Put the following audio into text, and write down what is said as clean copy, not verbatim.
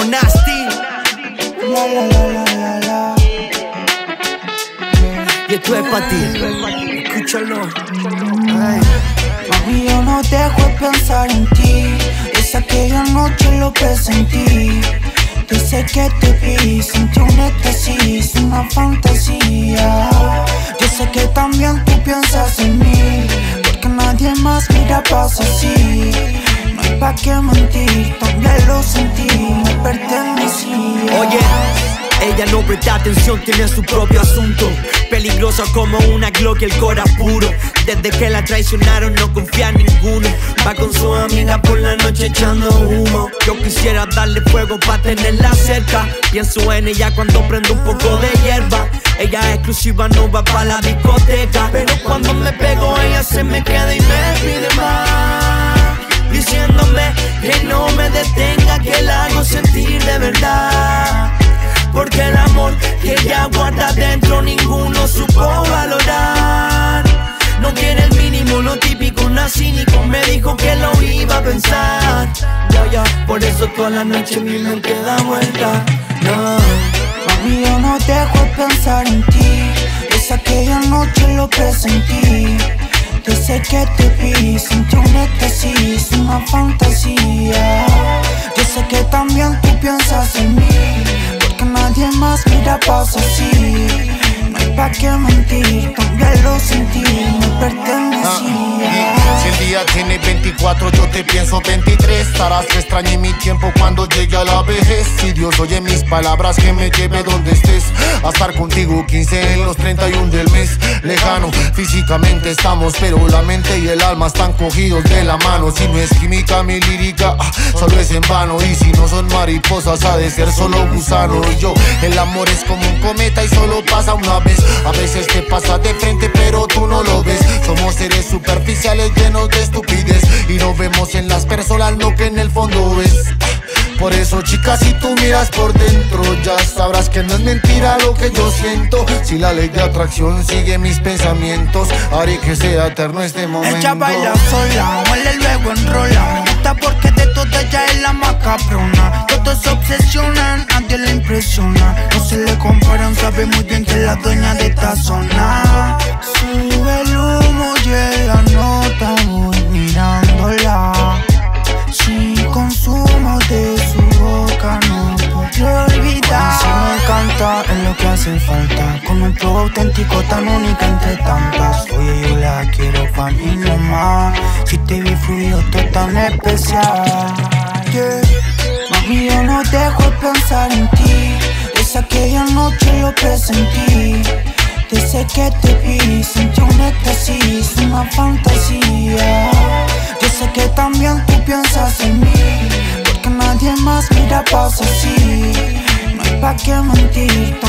Nasty. Y esto es pa' ti. Escúchalo. Ay. Mami, yo no dejo de pensar en ti. Desde aquella noche lo presentí. Desde que te vi, sentí un éxtasis, una fantasía. Yo sé que también tú piensas en mí, porque nadie más mira pasa así. No hay pa' qué mentir, también lo sentí, me pertenecía. Oye, ella no presta atención, tiene su propio asunto. Peligrosa como una Glock y el cora puro. Desde que la traicionaron no confía en ninguno. Va con su amiga por la noche echando humo. Yo quisiera darle fuego pa' tenerla cerca. Pienso en ella cuando prendo un poco de hierba. Ella es exclusiva, no va pa' la discoteca. Pero cuando me pego ella se me queda y me pide más, diciéndome que no me detenga, que la hago sentir de verdad. Porque el amor que ella guarda dentro ninguno supo valorar. No quiere el mínimo, lo típico, una cínico. Me dijo que lo iba a pensar. Ya, por eso toda la noche mi mente da vuelta. No. Mami, yo no dejo de pensar en ti. Desde aquella noche lo presentí. Desde que te vi, sentí un éxtasis, una fantasía. Yo sé que también tú piensas en mí, porque nadie más mira pasa así. No hay pa' qué mentir, también lo sentí, me pertenecía. Si el día tiene 24, yo te pienso 23. Estarás que extrañe mi tiempo cuando llegue a la vejez. Si Dios oye mis palabras, que me lleve donde estés. A estar contigo 15 en los 31 del mes. Lejano, físicamente estamos, pero la mente y el alma están cogidos de la mano. Si no es química mi lírica, solo es en vano. Y si no son mariposas, ha de ser solo gusano. Y yo, el amor es como un cometa y solo pasa una vez. A veces te pasa de frente, pero tú no lo ves. Somos seres superficiales llenos de estupidez, y no vemos en las personas lo que en el fondo es. Por eso, chica, si tú miras por dentro, ya sabrás que no es mentira lo que yo siento. Si la ley de atracción sigue mis pensamientos, haré que sea eterno este momento. Ella baila sola, huele luego enrola. Me gusta porque de toda ella es la más cabrona. Todos se obsesionan, nadie le impresiona. No se le comparan, sabe muy bien que es la dueña de esta zona. Sube el humo y ella no estamos mirándola. Si consumo de su boca no puedo olvidar. Si me encanta, es lo que hace falta. Con un flow auténtico tan única entre tantas. Oye, yo la quiero pa' mí nomás. Si te vi fluido, todo tan especial. Yeah. Mami, yo no dejo de pensar en ti. Desde aquella noche lo presentí. Desde que te vi, sentí un éxtasis, una fantasía. Yo sé que también tú piensas en mí, porque nadie más mira pasa así. No hay pa' qué mentir.